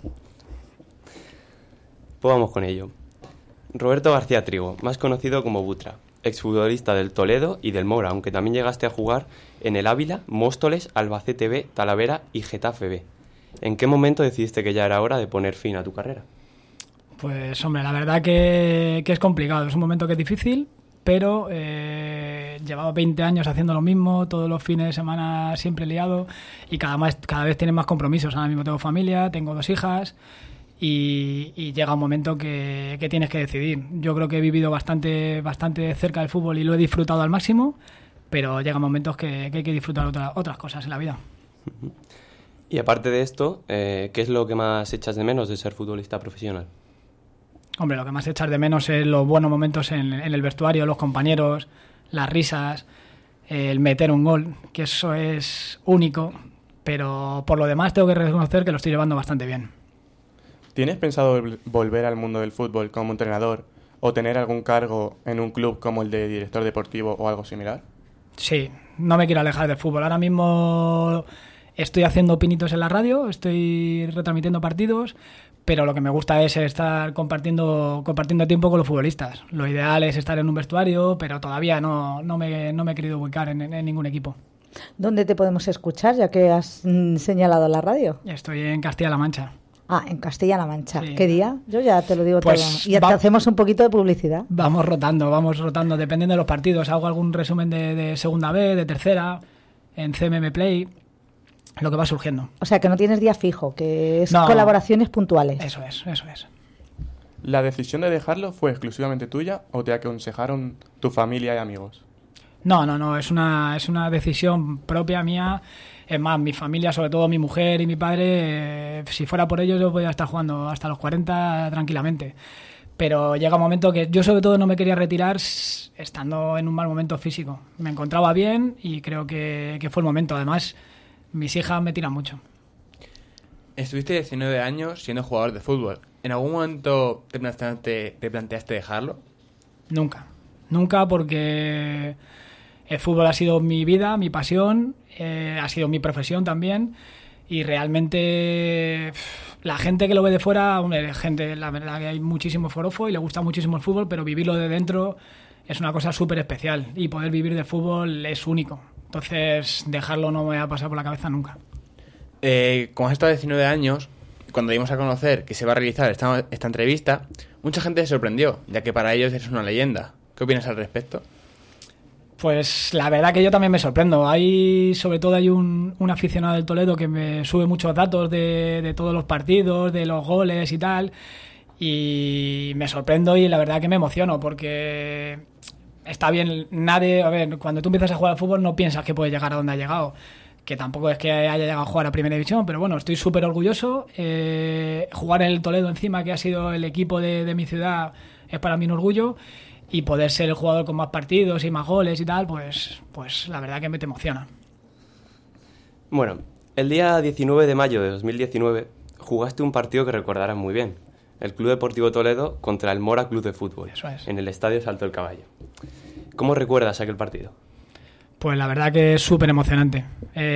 Pues vamos con ello. Roberto García Trigo, más conocido como Butra, exfutbolista del Toledo y del Mora, aunque también llegaste a jugar en el Ávila, Móstoles, Albacete B, Talavera y Getafe B. ¿En qué momento decidiste que ya era hora de poner fin a tu carrera? Pues hombre, la verdad que es complicado, es un momento que es difícil, pero llevaba 20 años haciendo lo mismo, todos los fines de semana siempre liado y cada vez tienes más compromisos. Ahora mismo tengo familia, tengo 2 hijas... Y llega un momento que tienes que decidir. Yo creo que he vivido bastante cerca del fútbol y lo he disfrutado al máximo, pero llegan momentos que hay que disfrutar otras cosas en la vida. Y aparte de esto, ¿qué es lo que más echas de menos de ser futbolista profesional? Hombre, lo que más echas de menos es los buenos momentos en el vestuario, los compañeros, las risas, el meter un gol, que eso es único, pero por lo demás tengo que reconocer que lo estoy llevando bastante bien. ¿Tienes pensado volver al mundo del fútbol como entrenador o tener algún cargo en un club como el de director deportivo o algo similar? Sí, no me quiero alejar del fútbol. Ahora mismo estoy haciendo pinitos en la radio, estoy retransmitiendo partidos, pero lo que me gusta es estar compartiendo tiempo con los futbolistas. Lo ideal es estar en un vestuario, pero todavía no me he querido ubicar en ningún equipo. ¿Dónde te podemos escuchar, ya que has señalado la radio? Estoy en Castilla-La Mancha. Ah, en Castilla-La Mancha. Sí. ¿Qué día? Yo ya te lo digo pues todo. Y te hacemos un poquito de publicidad. Vamos rotando, dependiendo de los partidos. Hago algún resumen de segunda B, de tercera, en CMM Play, lo que va surgiendo. O sea, que no tienes día fijo, que es colaboraciones puntuales. Eso es. ¿La decisión de dejarlo fue exclusivamente tuya o te aconsejaron tu familia y amigos? No, es una decisión propia mía. Es más, mi familia, sobre todo mi mujer y mi padre, si fuera por ellos yo podría estar jugando hasta los 40 tranquilamente. Pero llega un momento que yo sobre todo no me quería retirar estando en un mal momento físico. Me encontraba bien y creo que fue el momento. Además, mis hijas me tiran mucho. Estuviste 19 años siendo jugador de fútbol. ¿En algún momento te planteaste dejarlo? Nunca, porque el fútbol ha sido mi vida, mi pasión, ha sido mi profesión también y realmente la gente que lo ve de fuera, la verdad que hay muchísimo forofo y le gusta muchísimo el fútbol, pero vivirlo de dentro es una cosa súper especial y poder vivir de fútbol es único. Entonces, dejarlo no me va a pasar por la cabeza nunca. Con esto de 19 años, cuando dimos a conocer que se va a realizar esta entrevista, mucha gente se sorprendió, ya que para ellos eres una leyenda. ¿Qué opinas al respecto? Pues la verdad que yo también me sorprendo. Sobre todo hay un aficionado del Toledo que me sube muchos datos de todos los partidos, de los goles y tal, y me sorprendo y la verdad que me emociono porque está bien. Cuando tú empiezas a jugar al fútbol no piensas que puedes llegar a donde ha llegado, que tampoco es que haya llegado a jugar a Primera División, pero bueno, estoy súper orgulloso. Jugar en el Toledo encima, que ha sido el equipo de mi ciudad, es para mí un orgullo, y poder ser el jugador con más partidos y más goles y tal, pues la verdad que me te emociona. Bueno, el día 19 de mayo de 2019 jugaste un partido que recordarás muy bien, el Club Deportivo Toledo contra el Mora Club de Fútbol, Eso es. En el Estadio Salto del Caballo. ¿Cómo recuerdas aquel partido? Pues la verdad que es súper emocionante.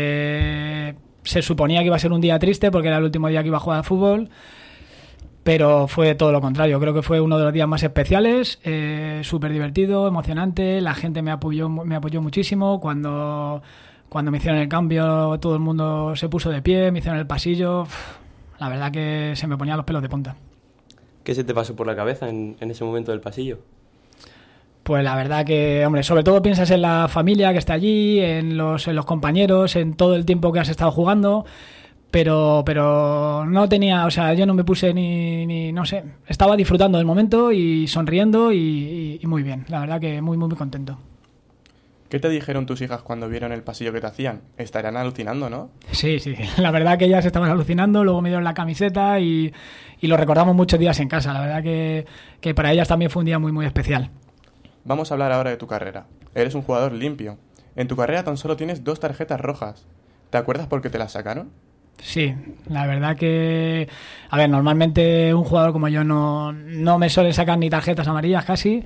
Se suponía que iba a ser un día triste porque era el último día que iba a jugar al fútbol, pero fue todo lo contrario. Creo que fue uno de los días más especiales, súper divertido, emocionante. La gente me apoyó muchísimo. Cuando me hicieron el cambio, todo el mundo se puso de pie, me hicieron el pasillo. La verdad que se me ponían los pelos de punta. ¿Qué se te pasó por la cabeza en ese momento del pasillo? Pues la verdad que, hombre, sobre todo piensas en la familia que está allí, en los compañeros, en todo el tiempo que has estado jugando, pero no tenía, o sea, yo no me puse ni no sé, estaba disfrutando del momento y sonriendo y muy bien, la verdad que muy, muy, muy contento. ¿Qué te dijeron tus hijas cuando vieron el pasillo que te hacían? Estarán alucinando, ¿no? Sí, la verdad que ellas estaban alucinando, luego me dieron la camiseta y lo recordamos muchos días en casa, la verdad que para ellas también fue un día muy, muy especial. Vamos a hablar ahora de tu carrera. Eres un jugador limpio. En tu carrera tan solo tienes 2 tarjetas rojas. ¿Te acuerdas por qué te las sacaron? Sí, la verdad que... A ver, normalmente un jugador como yo no me suele sacar ni tarjetas amarillas casi,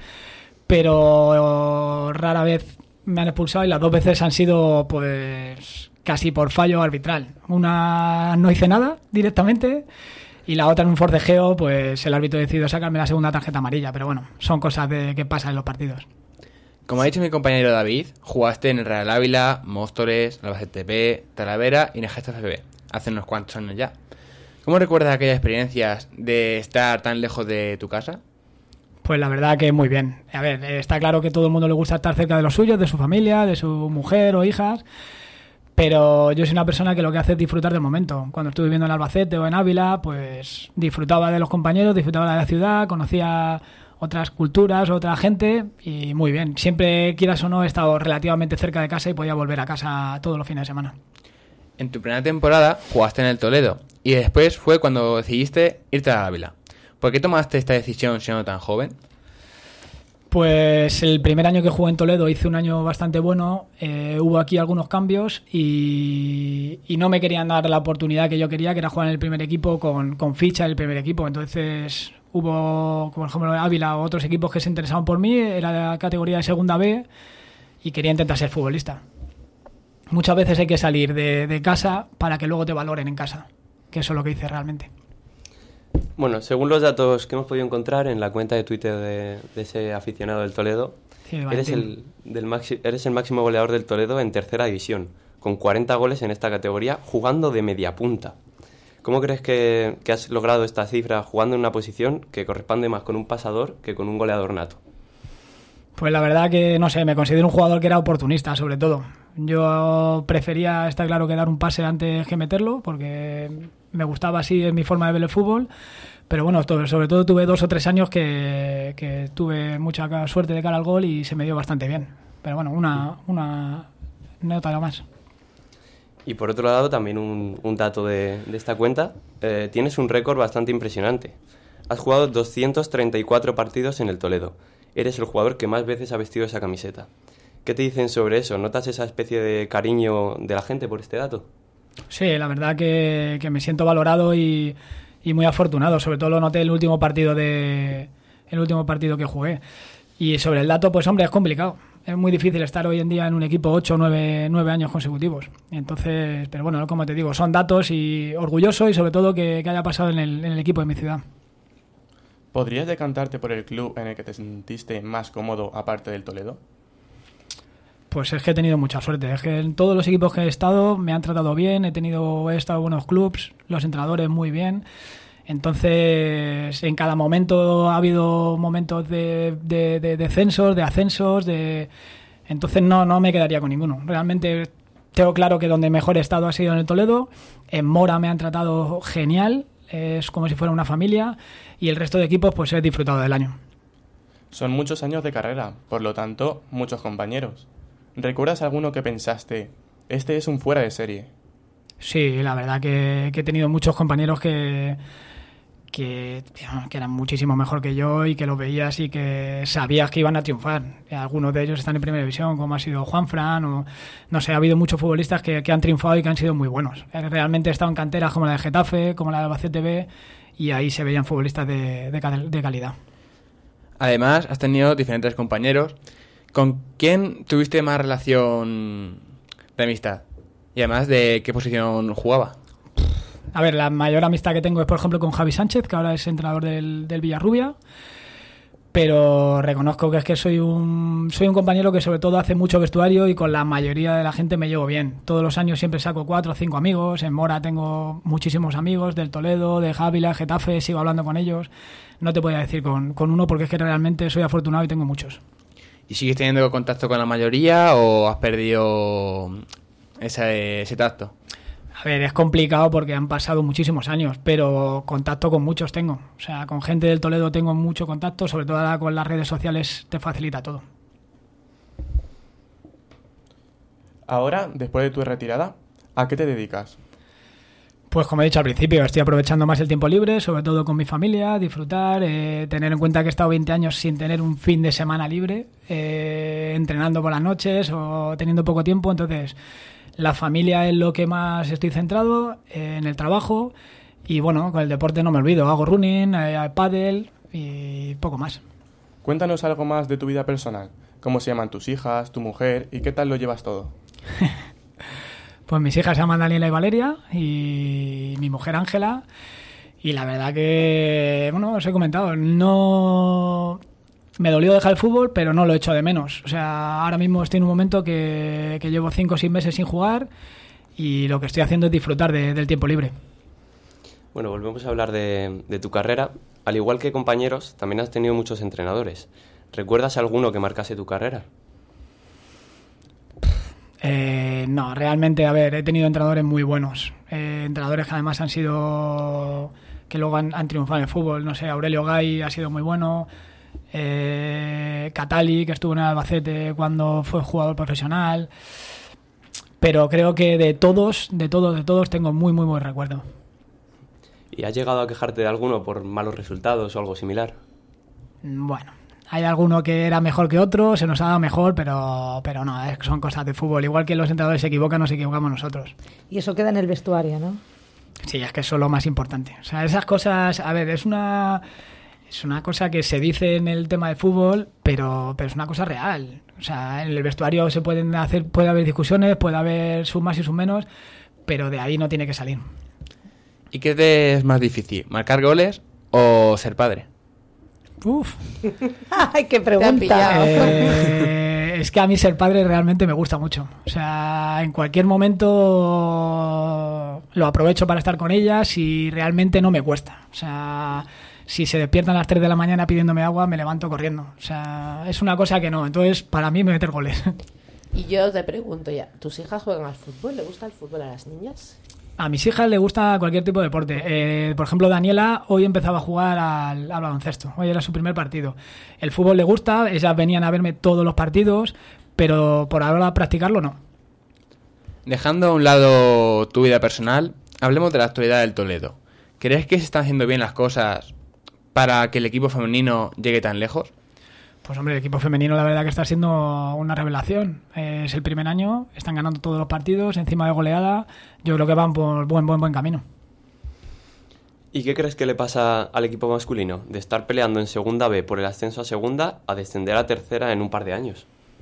pero rara vez me han expulsado y las 2 veces han sido pues casi por fallo arbitral. Una no hice nada directamente y la otra en un forcejeo, pues el árbitro decidió sacarme la segunda tarjeta amarilla, pero bueno, son cosas que pasan en los partidos. Como ha dicho mi compañero David, jugaste en el Real Ávila, Móstoles, Albacete B, Talavera y Negesta FB, hace unos cuantos años ya. ¿Cómo recuerdas aquellas experiencias de estar tan lejos de tu casa? Pues la verdad que muy bien. A ver, está claro que a todo el mundo le gusta estar cerca de los suyos, de su familia, de su mujer o hijas, pero yo soy una persona que lo que hace es disfrutar del momento. Cuando estuve viviendo en Albacete o en Ávila, pues disfrutaba de los compañeros, disfrutaba de la ciudad, conocía otras culturas, otra gente y muy bien. Siempre, quieras o no, he estado relativamente cerca de casa y podía volver a casa todos los fines de semana. En tu primera temporada jugaste en el Toledo y después fue cuando decidiste irte a Ávila. ¿Por qué tomaste esta decisión siendo tan joven? Pues el primer año que jugué en Toledo hice un año bastante bueno, hubo aquí algunos cambios y no me querían dar la oportunidad que yo quería, que era jugar en el primer equipo con ficha en el primer equipo. Entonces hubo, por ejemplo, Ávila o otros equipos que se interesaban por mí, era la categoría de segunda B y quería intentar ser futbolista. Muchas veces hay que salir de casa para que luego te valoren en casa, que eso es lo que hice realmente. Bueno, según los datos que hemos podido encontrar en la cuenta de Twitter de ese aficionado del Toledo, sí, eres el máximo goleador del Toledo en tercera división, con 40 goles en esta categoría, jugando de media punta. ¿Cómo crees que has logrado esta cifra jugando en una posición que corresponde más con un pasador que con un goleador nato? Pues la verdad que, no sé, me considero un jugador que era oportunista, sobre todo. Yo prefería, está claro, que dar un pase antes que meterlo, porque me gustaba así, es mi forma de ver el fútbol. Pero bueno, sobre todo tuve 2 o 3 años que tuve mucha suerte de cara al gol y se me dio bastante bien. Pero bueno, una nota más. Y por otro lado, también un dato de esta cuenta, tienes un récord bastante impresionante. Has jugado 234 partidos en el Toledo. Eres el jugador que más veces ha vestido esa camiseta. ¿Qué te dicen sobre eso? ¿Notas esa especie de cariño de la gente por este dato? Sí, la verdad que me siento valorado y muy afortunado. Sobre todo lo noté en el último partido que jugué. Y sobre el dato, pues hombre, es complicado. Es muy difícil estar hoy en día en un equipo 8 o 9 años consecutivos. Entonces, pero bueno, como te digo, son datos y orgulloso y sobre todo que haya pasado en el equipo de mi ciudad. ¿Podrías decantarte por el club en el que te sentiste más cómodo aparte del Toledo? Pues es que he tenido mucha suerte. Es que en todos los equipos que he estado me han tratado bien, he estado en buenos clubs, los entrenadores muy bien. Entonces, en cada momento ha habido momentos de descensos, de ascensos, entonces no me quedaría con ninguno. Realmente tengo claro que donde mejor he estado ha sido en el Toledo. En Mora me han tratado genial, es como si fuera una familia, y el resto de equipos pues he disfrutado del año. Son muchos años de carrera, por lo tanto, muchos compañeros. ¿Recuerdas alguno que pensaste, este es un fuera de serie? Sí, la verdad que he tenido muchos compañeros que eran muchísimo mejor que yo y que los veías y que sabías que iban a triunfar. Algunos de ellos están en primera división, como ha sido Juanfran, o no sé, ha habido muchos futbolistas que han triunfado y que han sido muy buenos. Realmente he estado en canteras como la de Getafe, como la de Albacete B, y ahí se veían futbolistas de calidad. Además, has tenido diferentes compañeros. ¿Con quién tuviste más relación de amistad? Y además, ¿de qué posición jugaba? A ver, la mayor amistad que tengo es, por ejemplo, con Javi Sánchez, que ahora es entrenador del Villarrubia. Pero reconozco que es que soy un compañero que sobre todo hace mucho vestuario y con la mayoría de la gente me llevo bien. Todos los años siempre saco 4 o 5 amigos. En Mora tengo muchísimos amigos, del Toledo, de Ávila, Getafe, sigo hablando con ellos. No te podía decir con uno porque es que realmente soy afortunado y tengo muchos. ¿Y sigues teniendo contacto con la mayoría o has perdido ese tacto? A ver, es complicado porque han pasado muchísimos años, pero contacto con muchos tengo. O sea, con gente del Toledo tengo mucho contacto, sobre todo ahora con las redes sociales te facilita todo. Ahora, después de tu retirada, ¿a qué te dedicas? Pues como he dicho al principio, estoy aprovechando más el tiempo libre, sobre todo con mi familia, disfrutar, tener en cuenta que he estado 20 años sin tener un fin de semana libre, entrenando por las noches o teniendo poco tiempo, entonces la familia es lo que más estoy centrado, en el trabajo y bueno, con el deporte no me olvido, hago running, pádel y poco más. Cuéntanos algo más de tu vida personal, cómo se llaman tus hijas, tu mujer y qué tal lo llevas todo. Pues mis hijas se llaman Daniela y Valeria y mi mujer Ángela. Y la verdad que, bueno, os he comentado, no me dolió dejar el fútbol, pero no lo echo de menos. O sea, ahora mismo estoy en un momento que llevo 5 o 6 meses sin jugar y lo que estoy haciendo es disfrutar del tiempo libre. Bueno, volvemos a hablar de tu carrera. Al igual que compañeros, también has tenido muchos entrenadores. ¿Recuerdas alguno que marcase tu carrera? No, realmente, a ver, he tenido entrenadores muy buenos. Entrenadores que además han sido, que luego han triunfado en el fútbol. No sé, Aurelio Gay ha sido muy bueno. Catali, que estuvo en el Albacete cuando fue jugador profesional. Pero creo que de todos tengo muy, muy buen recuerdo. ¿Y has llegado a quejarte de alguno por malos resultados o algo similar? Bueno, hay alguno que era mejor que otro, se nos ha dado mejor, pero no, son cosas de fútbol. Igual que los entrenadores se equivocan, nos equivocamos nosotros. Y eso queda en el vestuario, ¿no? Sí, es que eso es lo más importante. O sea, esas cosas, a ver, es una cosa que se dice en el tema del fútbol, pero es una cosa real. O sea, en el vestuario puede haber discusiones, puede haber sus más y sus menos, pero de ahí no tiene que salir. ¿Y qué te es más difícil, marcar goles o ser padre? Uf. ¡Ay, qué pregunta! Es que a mí ser padre realmente me gusta mucho. O sea, en cualquier momento lo aprovecho para estar con ellas y realmente no me cuesta. O sea, si se despiertan a las 3 de la mañana pidiéndome agua, me levanto corriendo. O sea, es una cosa que no. Entonces, para mí, meter goles. Y yo te pregunto ya, ¿tus hijas juegan al fútbol? ¿Le gusta el fútbol a las niñas? A mis hijas les gusta cualquier tipo de deporte. Por ejemplo, Daniela hoy empezaba a jugar al baloncesto. Hoy era su primer partido. El fútbol le gusta, ellas venían a verme todos los partidos, pero por ahora practicarlo no. Dejando a un lado tu vida personal, hablemos de la actualidad del Toledo. ¿Crees que se están haciendo bien las cosas para que el equipo femenino llegue tan lejos? Pues hombre, el equipo femenino la verdad que está siendo una revelación. Es el primer año, están ganando todos los partidos, encima de goleada. Yo creo que van por buen camino. ¿Y qué crees que le pasa al equipo masculino? De estar peleando en Segunda B por el ascenso a Segunda a descender a Tercera en un par de años.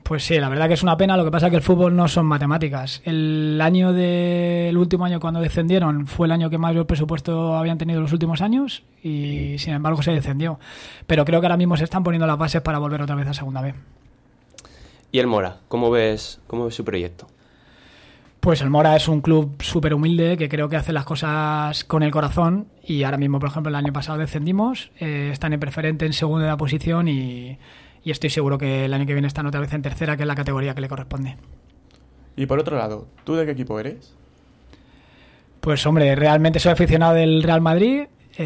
Pues sí, la verdad que es una pena. Lo que pasa es que el fútbol no son matemáticas. El último año cuando descendieron fue el año que mayor presupuesto habían tenido los últimos años y sin embargo se descendió. Pero creo que ahora mismo se están poniendo las bases para volver otra vez a segunda B. ¿Y el Mora? ¿Cómo ves su proyecto? Pues el Mora es un club súper humilde que creo que hace las cosas con el corazón y ahora mismo, por ejemplo, el año pasado descendimos, están en preferente en segunda posición y estoy seguro que el año que viene están otra vez en tercera, que es la categoría que le corresponde. Y por otro lado, ¿tú de qué equipo eres? Pues hombre, realmente soy aficionado del Real Madrid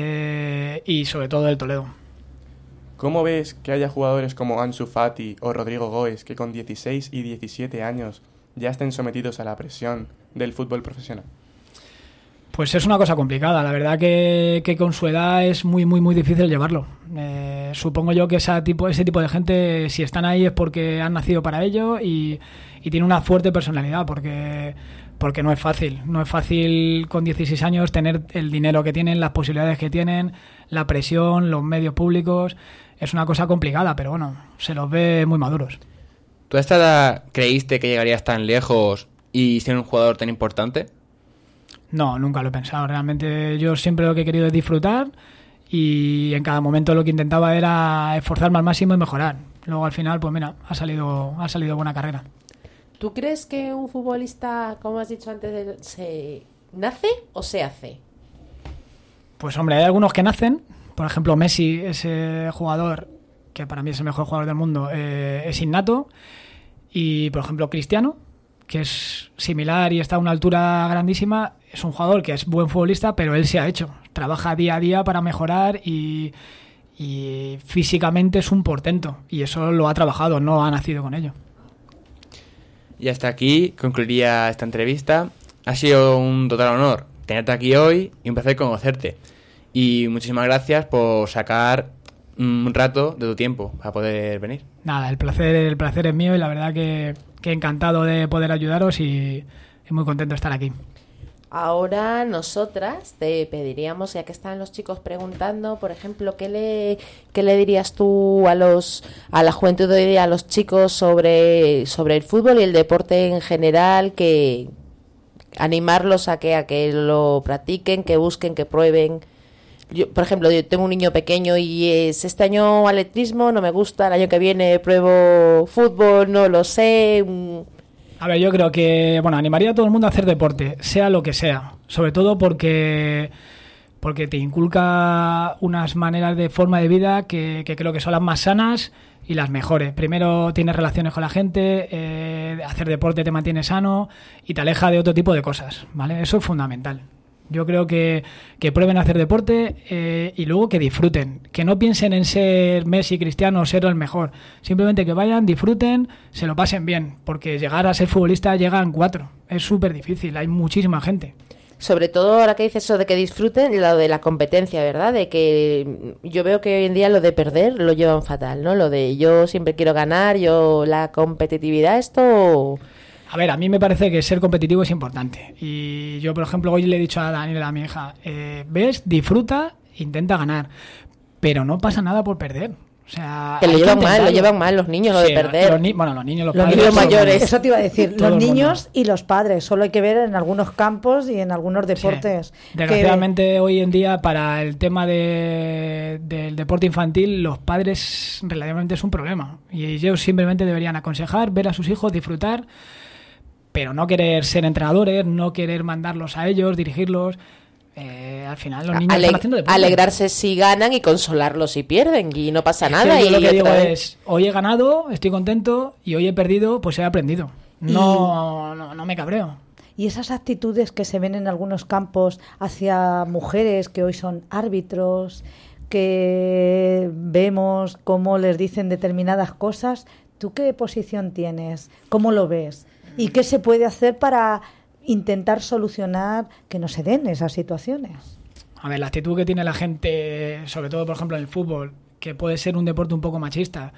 y sobre todo del Toledo. ¿Cómo ves que haya jugadores como Ansu Fati o Rodrigo Goes que con 16 y 17 años ya estén sometidos a la presión del fútbol profesional? Pues es una cosa complicada, la verdad que con su edad es muy difícil llevarlo. Supongo yo que ese tipo de gente, si están ahí es porque han nacido para ello y tiene una fuerte personalidad, porque no es fácil con 16 años tener el dinero que tienen, las posibilidades que tienen, la presión, los medios públicos. Es una cosa complicada, pero bueno, se los ve muy maduros. ¿Tú a esta edad creíste que llegarías tan lejos y ser un jugador tan importante? No, nunca lo he pensado. Realmente yo siempre lo que he querido es disfrutar y en cada momento lo que intentaba era esforzarme al máximo y mejorar. Luego al final, pues mira, ha salido buena carrera. ¿Tú crees que un futbolista, como has dicho antes, se nace o se hace? Pues hombre, hay algunos que nacen. Por ejemplo, Messi, ese jugador que para mí es el mejor jugador del mundo, es innato. Y por ejemplo, Cristiano, que es similar y está a una altura grandísima, es un jugador que es buen futbolista, pero él se ha hecho. Trabaja día a día para mejorar y físicamente es un portento. Y eso lo ha trabajado, no ha nacido con ello. Y hasta aquí concluiría esta entrevista. Ha sido un total honor tenerte aquí hoy y un placer conocerte. Y muchísimas gracias por sacar un rato de tu tiempo para poder venir. Nada, el placer es mío y la verdad que encantado de poder ayudaros y muy contento de estar aquí. Ahora nosotras te pediríamos, ya que están los chicos preguntando, por ejemplo, ¿qué le dirías tú a la juventud de hoy día, a los chicos sobre el fútbol y el deporte en general, que animarlos a que lo practiquen, que busquen, que prueben? Yo, por ejemplo, yo tengo un niño pequeño y este año atletismo no me gusta, el año que viene pruebo fútbol, no lo sé. A ver, yo creo que, animaría a todo el mundo a hacer deporte, sea lo que sea, sobre todo porque te inculca unas maneras de forma de vida que creo que son las más sanas y las mejores. Primero tienes relaciones con la gente, hacer deporte te mantiene sano y te aleja de otro tipo de cosas, ¿vale? Eso es fundamental. Yo creo que prueben a hacer deporte y luego que disfruten. Que no piensen en ser Messi, Cristiano o ser el mejor. Simplemente que vayan, disfruten, se lo pasen bien. Porque llegar a ser futbolista llegan 4. Es súper difícil, hay muchísima gente. Sobre todo ahora que dices eso de que disfruten, lo de la competencia, ¿verdad? De que yo veo que hoy en día lo de perder lo llevan fatal, ¿no? Lo de yo siempre quiero ganar, la competitividad, esto... A ver, a mí me parece que ser competitivo es importante. Y yo, por ejemplo, hoy le he dicho a Daniela, a mi hija, ves, disfruta, intenta ganar. Pero no pasa nada por perder. O sea, que lo llevan mal los niños, lo de perder. Los niños, los padres. Niños mayores. Eso te iba a decir, los niños y los padres. Solo hay que ver en algunos campos y en algunos deportes. Sí. Desgraciadamente, hoy en día, para el tema del deporte infantil, los padres relativamente es un problema. Y ellos simplemente deberían aconsejar, ver a sus hijos, disfrutar, pero no querer ser entrenadores, no querer mandarlos a ellos, dirigirlos. Al final los niños están haciendo deporte. Alegrarse si ganan y consolarlos si pierden y no pasa nada. Yo lo que digo es, hoy he ganado, estoy contento, y hoy he perdido, pues he aprendido. No me cabreo. Y esas actitudes que se ven en algunos campos hacia mujeres que hoy son árbitros, que vemos cómo les dicen determinadas cosas, ¿tú qué posición tienes? ¿Cómo lo ves? ¿Y qué se puede hacer para intentar solucionar que no se den esas situaciones? A ver, la actitud que tiene la gente, sobre todo, por ejemplo, en el fútbol, que puede ser un deporte un poco machista,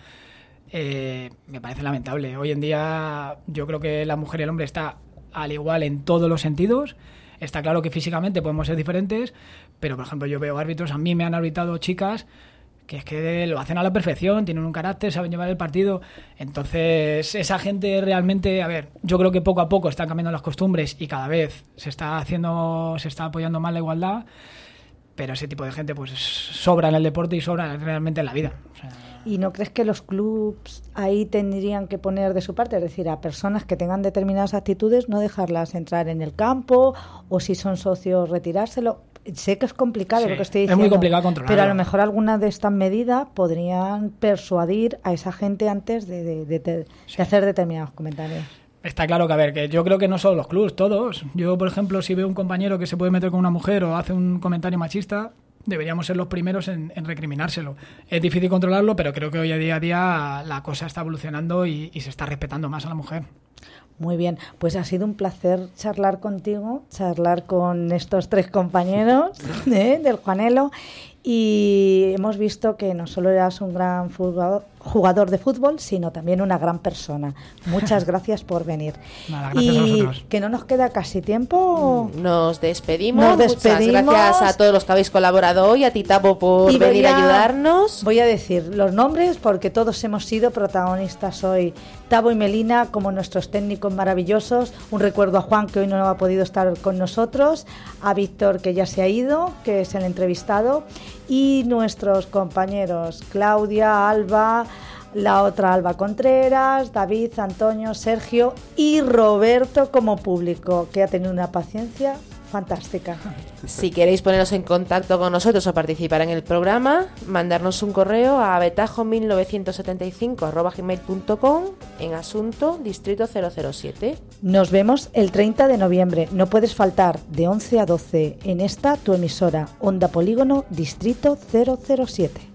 me parece lamentable. Hoy en día yo creo que la mujer y el hombre está al igual en todos los sentidos. Está claro que físicamente podemos ser diferentes, pero, por ejemplo, yo veo árbitros, a mí me han arbitrado chicas que es que lo hacen a la perfección, tienen un carácter, saben llevar el partido. Entonces, esa gente realmente, a ver, yo creo que poco a poco están cambiando las costumbres y cada vez se está apoyando más la igualdad, pero ese tipo de gente pues sobra en el deporte y sobra realmente en la vida. O sea, ¿y no crees que los clubs ahí tendrían que poner de su parte? Es decir, a personas que tengan determinadas actitudes no dejarlas entrar en el campo, o si son socios retirárselo. Sé que es complicado, sí, lo que estoy diciendo. Es muy complicado controlarlo. Pero a lo mejor algunas de estas medidas podrían persuadir a esa gente antes de hacer determinados comentarios. Está claro que, a ver, que yo creo que no solo los clubs, todos. Yo, por ejemplo, si veo un compañero que se puede meter con una mujer o hace un comentario machista, deberíamos ser los primeros en recriminárselo. Es difícil controlarlo, pero creo que hoy día a día la cosa está evolucionando y se está respetando más a la mujer. Muy bien, pues ha sido un placer charlar contigo, charlar con estos 3 compañeros del Juanelo, y hemos visto que no solo eras un gran jugador de fútbol, sino también una gran persona. Muchas gracias por venir. Nada, gracias a vosotros. Que no nos queda casi tiempo. Nos despedimos. Muchas gracias a todos los que habéis colaborado hoy, a ti, Tabo, por venir a ayudarnos. Voy a decir los nombres porque todos hemos sido protagonistas hoy. Tabo y Melina como nuestros técnicos maravillosos. Un recuerdo a Juan, que hoy no ha podido estar con nosotros, a Víctor, que ya se ha ido, que es el entrevistado, y nuestros compañeros Claudia, Alba, la otra Alba Contreras, David, Antonio, Sergio y Roberto como público, que ha tenido una paciencia fantástica. Si queréis poneros en contacto con nosotros o participar en el programa, mandarnos un correo a betajo1975@gmail.com en asunto distrito 007. Nos vemos el 30 de noviembre. No puedes faltar de 11 a 12 en esta tu emisora Onda Polígono Distrito 007.